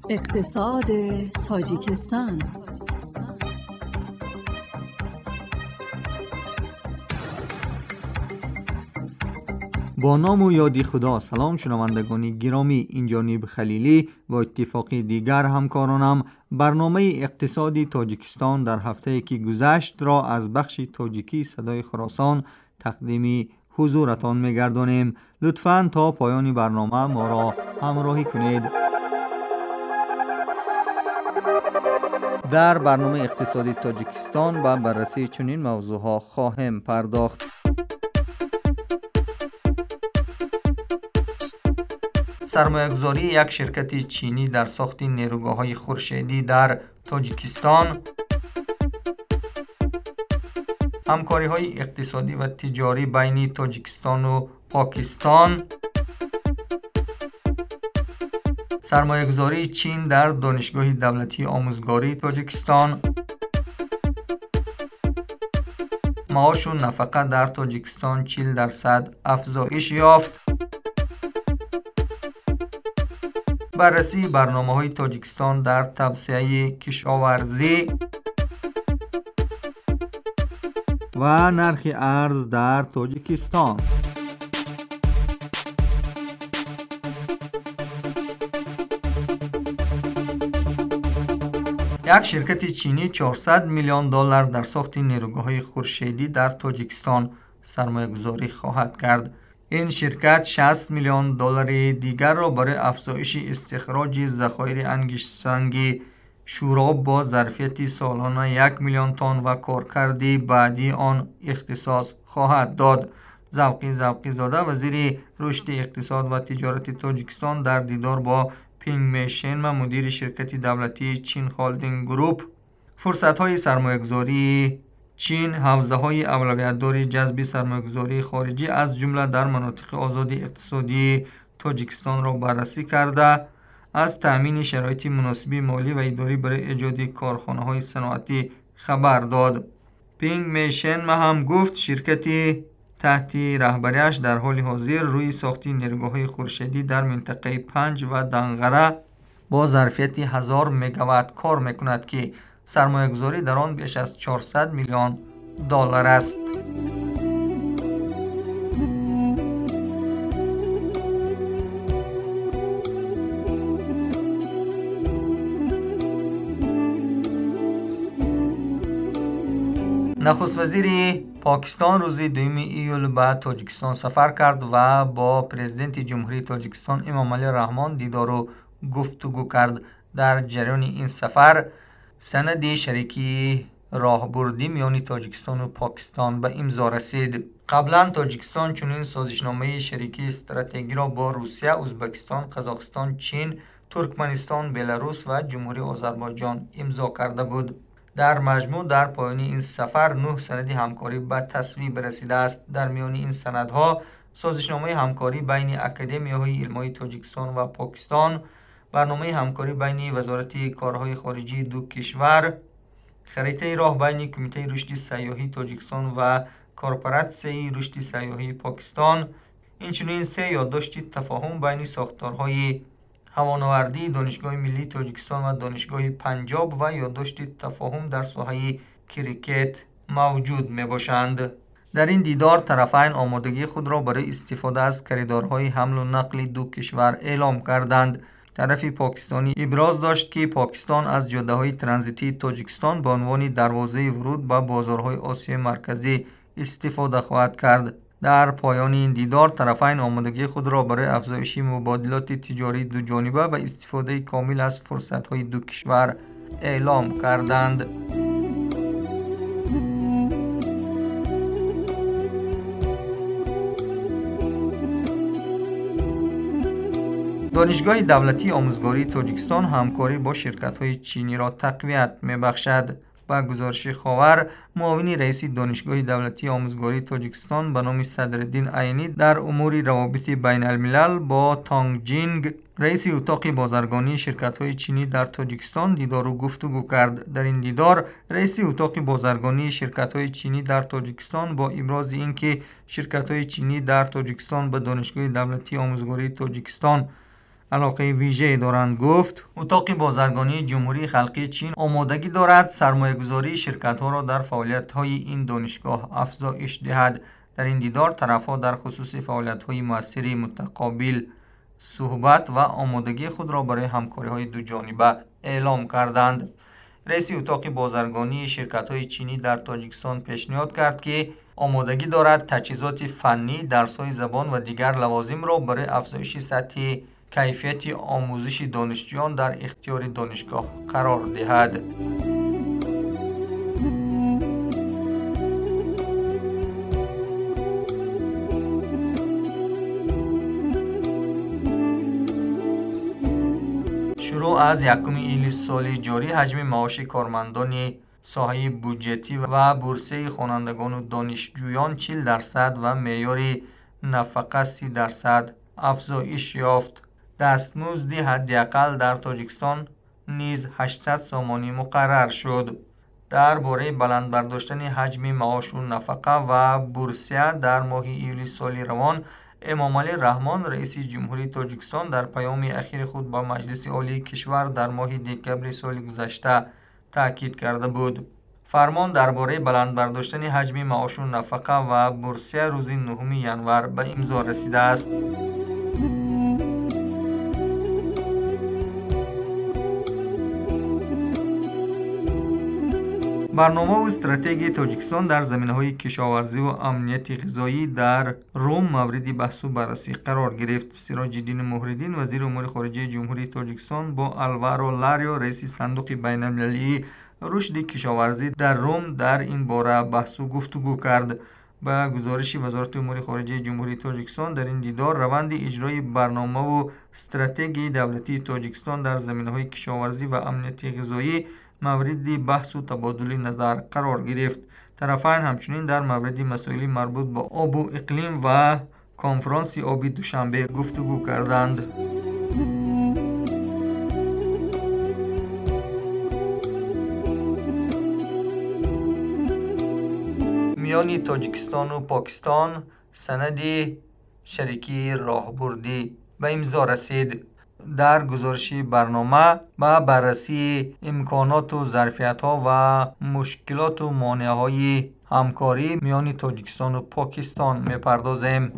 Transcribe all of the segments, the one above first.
اقتصاد تاجیکستان. با نام و یادی خدا. سلام شنوندگان گرامی، اینجا نیب خلیلی و اتفاقی دیگر همکارانم برنامه اقتصادی تاجیکستان در هفته که گذشت را از بخش تاجیکی صدای خراسان تقدیم حضورتان می‌گردانیم. لطفاً تا پایان برنامه ما را همراهی کنید. در برنامه اقتصادی تاجیکستان به بررسی چنین موضوعها خواهیم پرداخت. سرمایه‌گذاری یک شرکت چینی در ساخت نیروگاه‌های خورشیدی در تاجیکستان، همکاری‌های اقتصادی و تجاری بین تاجیکستان و پاکستان، سرمایه‌گذاری چین در دانشگاه دولتی آموزگاری تاجیکستان، معاش و نفقه در تاجیکستان 40% افزایش یافت، بررسی برنامه‌های تاجیکستان در توسعه کشاورزی و نرخ ارز در تاجیکستان. یک شرکت چینی 400 میلیون دلار در ساخت نیروگاه‌های خورشیدی در تاجیکستان سرمایه‌گذاری خواهد کرد. این شرکت 60 میلیون دلار دیگر را برای افزایش استخراج ذخایر انگشت‌سنگ شوراب با ظرفیت سالانه 1 میلیون تن و کارکرد بعدی آن اختصاص خواهد داد. ذوقی زاده وزیر رشد اقتصاد و تجارت تاجیکستان در دیدار با پینگ میشن و مدیر شرکت دولتی چین هولدینگ گروپ فرصت‌های سرمایه‌گذاری چین، حوزه‌های اولویت‌دار جذب سرمایه‌گذاری خارجی از جمله در مناطق آزاد اقتصادی تاجیکستان را بررسی کرده از تأمین شرایط مناسب مالی و اداری برای ایجاد کارخانه‌های صنعتی خبر داد. پینگ میشن هم گفت شرکتی تحت رهبریش در حال حاضر روی ساخت نیروگاه‌های خورشیدی در منطقه 5 و دنغره با ظرفیت 1000 مگاوات کار می‌کند که سرمایه‌گذاری در آن بیش از 400 میلیون دلار است. نخست وزیر پاکستان روز 2 ایول به تاجیکستان سفر کرد و با پرزیدنت جمهوری تاجیکستان امام علی رحمان دیدار و گفتگو کرد. در جریان این سفر سند شریکی راهبردی میان تاجیکستان و پاکستان به امضا رسید. قبلا تاجیکستان چنین سازشنامه شریکی استراتژیکی را با روسیه، ازبکستان، قزاقستان، چین، ترکمنستان، بلاروس و جمهوری آذربایجان امضا کرده بود. در مجموع در پایان این سفر 9 سند همکاری به تصویب رسیده است. در میان این سندها سازشنامه همکاری بین اکادمیاهای علمی تاجیکستان و پاکستان، برنامه همکاری بین وزارت کارهای خارجی دو کشور، خریطه راه بین کمیته رشد سیاحی تاجیکستان و کورپوراسیون رشد سیاحی پاکستان، اینچنین 3 یادداشت تفاهم بین ساختارهای هوانوردی دانشگاه ملی تاجیکستان و دانشگاه پنجاب و یادداشت تفاهم در ساحه کریکت موجود می باشند. در این دیدار طرفین آمادگی خود را برای استفاده از کریدورهای حمل و نقل دو کشور اعلام کردند. طرف پاکستانی ابراز داشت که پاکستان از جاده‌های ترانزیتی تاجیکستان به عنوان دروازه ورود به بازارهای آسیای مرکزی استفاده خواهد کرد. در پایان این دیدار طرفین آمادگی خود را برای افزایش مبادلات تجاری دو جانبه و استفاده کامل از فرصت‌های دو کشور اعلام کردند. دانشگاه دولتی آموزگاری تاجیکستان همکاری با شرکت‌های چینی را تقویت می‌بخشد. با گزارش خاور، معاون رئیس دانشگاه دولتی آموزگاری تاجیکستان به نام صدرالدین عینی در امور روابط بین الملل با تانگ جینگ، رئیس اتاق بازرگانی شرکت‌های چینی در تاجیکستان دیدار و گفتگو کرد. در این دیدار رئیس اتاق بازرگانی شرکت‌های چینی در تاجیکستان با ابراز اینکه شرکت‌های چینی در تاجیکستان به دانشگاه دولتی آموزگاری تاجیکستان علاقه ویژه دارند. گفت اتاق بازرگانی جمهوری خلقی چین آمادگی دارد سرمایه‌گذاری شرکت‌ها را در فعالیت‌های این دانشگاه افزایش دهد. در این دیدار طرف‌ها در خصوص فعالیت‌های مؤثر متقابل صحبت و آمادگی خود را برای همکاری‌های دوجانبه اعلام کردند. رئیس اتاق بازرگانی شرکت‌های چینی در تاجیکستان پیشنهاد کرد که آمادگی دارد تجهیزات فنی، درس‌های زبان و دیگر لوازم را برای افزایش سطح کیفیت آموزش دانشجویان در اختیار دانشگاه قرار دهد. شروع از 1 ایلول سال جاری حجم معاش کارمندان ساحه بودجتی و بورسیه خوانندگان و دانشجویان 40% و معیار نفقه 30% افزایش یافت. دستمزد حداقل در تاجیکستان نیز 800 سامانی مقرر شد. درباره بلند برداشتن حجم معاش و نفقه و بورسیه در ماه ایلول سال روان، امامعلی رحمان رئیس جمهوری تاجیکستان در پیام اخیر خود با مجلس عالی کشور در ماه دکبر سال گذشته تاکید کرده بود. فرمان درباره بلند برداشتن حجم معاش و نفقه و بورسیه روز 9 ژانویه به امضا رسیده است. برنامه و استراتژی تاجیکستان در زمینه‌های کشاورزی و امنیت غذایی در روم مورد بحث و بررسی قرار گرفت. سراج الدین مهرالدین وزیر امور خارجه جمهوری تاجیکستان با آلوارو لاریو رئیس صندوق بین‌المللی رشد کشاورزی در روم در این باره بحث و گفتگو کرد. با گزارش وزارت امور خارجه جمهوری تاجیکستان در این دیدار روند اجرای برنامه و استراتژی دولتی تاجیکستان در زمینه‌های کشاورزی و امنیت غذایی مورد بحث و تبادل نظر قرار گرفت. طرفین همچنین در مورد مسائل مربوط به آب و اقلیم و کنفرانس آبی دوشنبه گفتگو کردند. میان تاجیکستان و پاکستان سند شریکی راهبردی به امضا رسید. در گزارش برنامه با بررسی امکانات و ظرفیت‌ها و مشکلات و مانع‌های همکاری میان تاجیکستان و پاکستان می‌پردازیم.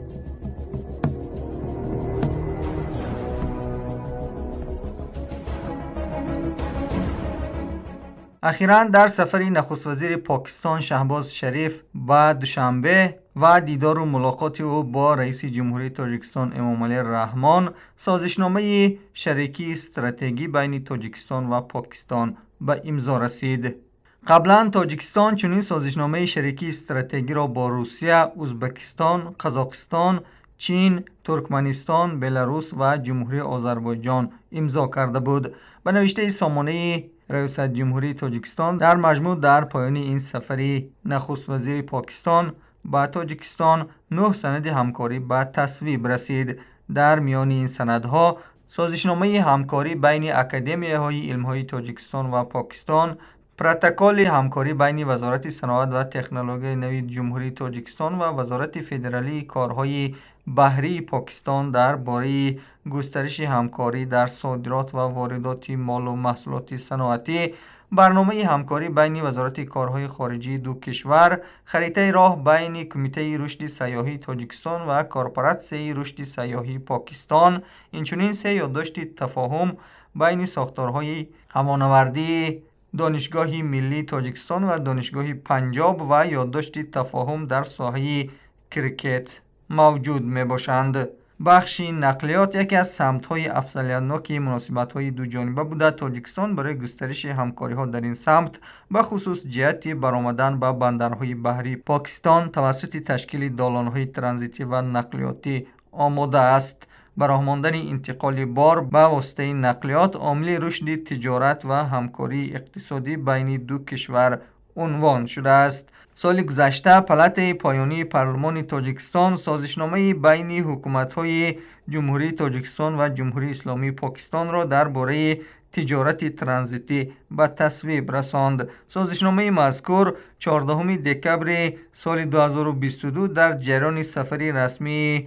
اخیراً در سفر نخست وزیر پاکستان شهباز شریف به دوشنبه و دیدار و ملاقات او با رئیس جمهوری تاجیکستان امامعلی رحمان، سازشنامه شریکی استراتژی بین تاجیکستان و پاکستان به امضا رسید. قبلا تاجیکستان چنین سازشنامه شریکی استراتژی را با روسیه، ازبکستان، قزاقستان، چین، ترکمنستان، بلاروس و جمهوری آذربایجان امضا کرده بود. به نوشته سامانه ریاست جمهوری تاجیکستان در مجموع در پایان این سفر نخست وزیر پاکستان با تاجیکستان 9 سند همکاری به تصویب رسید. در میان این سندها سازشنامه همکاری بین اکادمیاهای علم‌های تاجیکستان و پاکستان، پروتکل همکاری بین وزارت صنعت و تکنولوژی نوین جمهوری تاجیکستان و وزارت فدرالی کارهای بحری پاکستان درباره گسترش همکاری در صادرات و واردات مال و محصولات صنعتی، برنامه همکاری بین وزارت کارهای خارجی دو کشور، خریطه راه بین کمیته رشد سیاحی تاجیکستان و کارپوراسیون رشد سیاحی پاکستان، اینچنین 3 یادداشت تفاهم بین ساختارهای هوانوردی دانشگاه ملی تاجیکستان و دانشگاه پنجاب و یادداشت تفاهم در ساحه کریکت موجود می باشند. بخش نقلیات یکی از سمت‌های افضلیت‌ناک مناسبت‌های دو جانبه بوده. تاجیکستان برای گسترش همکاری‌ها در این سمت به خصوص جهت برآمدن به بندرهای بحری پاکستان توسط تشکیل دالان‌های ترانزیتی و نقلیاتی آماده است. براه ماندن انتقال بار به واسطه نقلیات عامل رشد تجارت و همکاری اقتصادی بین دو کشور عنوان شده است. سال گذشته پلت پایانی پارلمان تاجیکستان سازشنامه بین حکومت‌های جمهوری تاجیکستان و جمهوری اسلامی پاکستان را درباره تجارت ترانزیتی به تصویب رساند. سازشنامه مذکور 14 دکبر سال 2022 در جریان سفری رسمی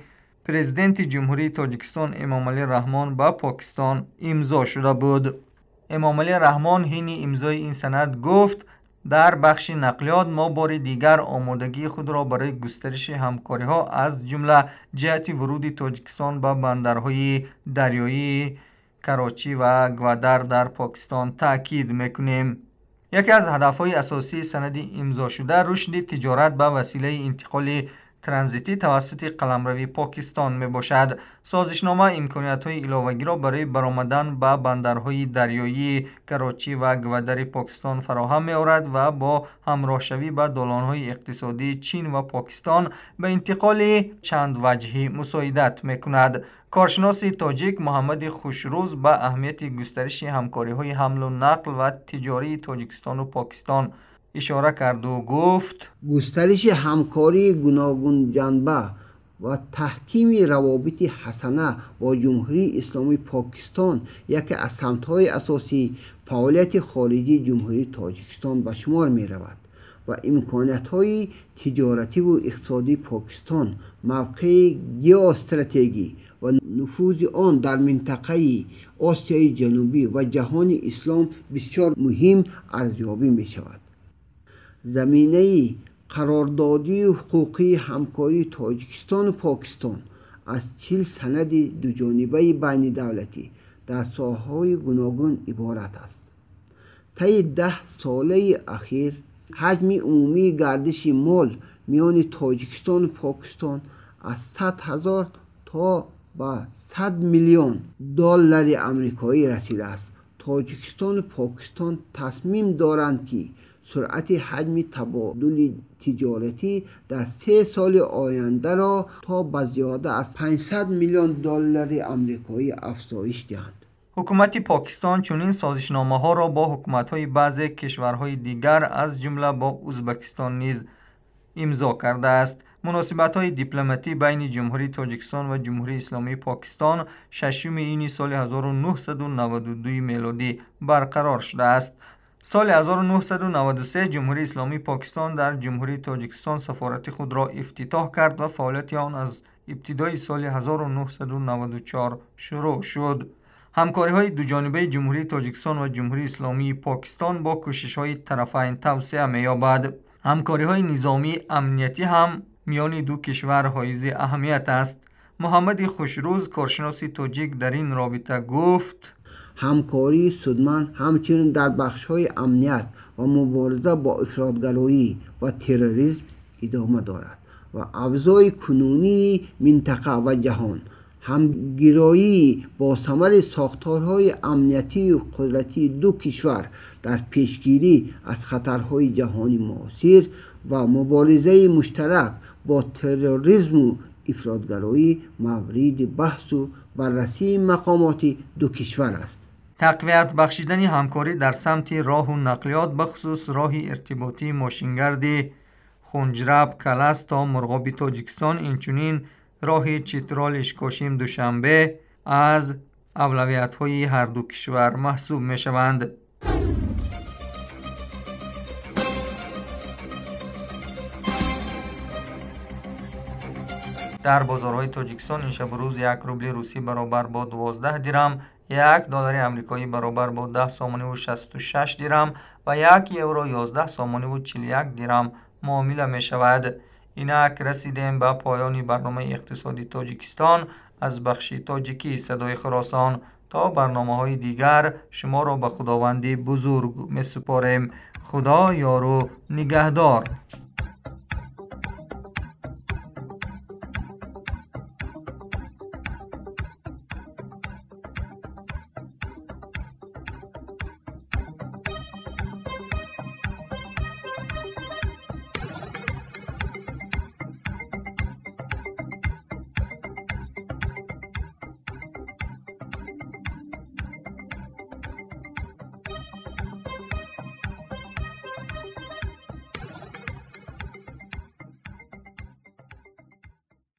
پرزیدنت جمهوری تاجیکستان امامعلی رحمان به پاکستان امضا شده بود. امامعلی رحمان حین امضای این سند گفت در بخش نقلیات ما بار دیگر آمادگی خود را برای گسترش همکاری ها از جمله جهت ورود تاجیکستان به بندرهای دریایی کراچی و گوادر در پاکستان تاکید میکنیم. یکی از هدفهای اساسی سند امضا شده رشد تجارت به وسیله انتقال ترانزیتی توسط قلمروی پاکستان می باشد. سازشنامه امکانیت‌های علاوه‌ای را برای برآمدن به بندرهای دریایی کراچی و گوادر پاکستان فراهم می‌آورد و با همراهشوی به دالان‌های اقتصادی چین و پاکستان به انتقال چند وجهی مساعدت می‌کند. کارشناس تاجیک محمد خوشروز به اهمیت گسترش همکاری‌های حمل و نقل و تجاری تاجیکستان و پاکستان اشاره کرد و گفت گسترش همکاری گوناگون جنبه و تحکیم روابط حسنه با جمهوری اسلامی پاکستان یکی از سمت‌های اساسی فعالیت خارجی جمهوری تاجیکستان به شمار می رود و امکانات‌های تجارتی و اقتصادی پاکستان موقع ژئواستراتژی و نفوذ آن در منطقه آسیای جنوبی و جهان اسلام بسیار مهم ارزیابی می شود. زمینه قراردادی و حقوقی همکاری تاجیکستان و پاکستان از 40 سند دوجانبه بین دولتی در ساحه‌های گوناگون عبارت است. طی 10 ساله اخیر حجم عمومی گردش مال میان تاجیکستان و پاکستان از 100,000 تا به 100 میلیون دلار آمریکایی رسیده است. تاجیکستان و پاکستان تصمیم دارند که سرعت حجم تبادل تجارتی در 3 سال آینده را تا به زیاده از 500 میلیون دلار آمریکایی افزایش دهند. حکومت پاکستان چنین سازشنامه‌ها را با حکومت‌های بعضی کشورهای دیگر از جمله با ازبکستان نیز امضا کرده است. مناسبت‌های دیپلماتی بین جمهوری تاجیکستان و جمهوری اسلامی پاکستان 6 این سال 1992 میلادی برقرار شده است. سال 1993 جمهوری اسلامی پاکستان در جمهوری تاجیکستان سفارت خود را افتتاح کرد و فعالیت آن از ابتدای سال 1994 شروع شد. همکاری‌های دوجانبه جمهوری تاجیکستان و جمهوری اسلامی پاکستان با کوشش‌های طرفین توسعه می‌یابد. همکاری‌های نظامی امنیتی هم میان دو کشور حائز اهمیت است. محمد خوشروز کارشناس تاجیک در این رابطه گفت همکاری سودمند همچنین در بخش‌های امنیت و مبارزه با افراط‌گرایی و تروریسم ادامه دارد و افزای کنونی منطقه و جهان همگرایی با ثمر ساختارهای امنیتی و قدرتی دو کشور در پیشگیری از خطرهای جهانی معاصر و مبارزه مشترک با تروریسم و افراط‌گرایی مورد بحث و بررسی مقامات دو کشور است. تقویت بخشیدن همکاری در سمت راه و نقلیات بخصوص راه ارتباطی ماشینگرد خنجرب کلس تا مرغابی تاجیکستان اینچنین راه چترال اشکاشیم دوشنبه از اولویت‌های هر دو کشور محسوب می‌شوند. در بازارهای تاجیکستان این شب روز 1 روبل روسی برابر با 12 درم، 1 دلار آمریکایی برابر با 10 سامانی و 66 درم و 1 یورو 11 سامانی و 41 درم معامله می شود. اینک رسیدیم به پایان برنامه اقتصادی تاجیکستان از بخش تاجیکی صدای خراسان. تا برنامه‌های دیگر شما را به خداوند بزرگ می سپاریم. خدا یار و نگهدار.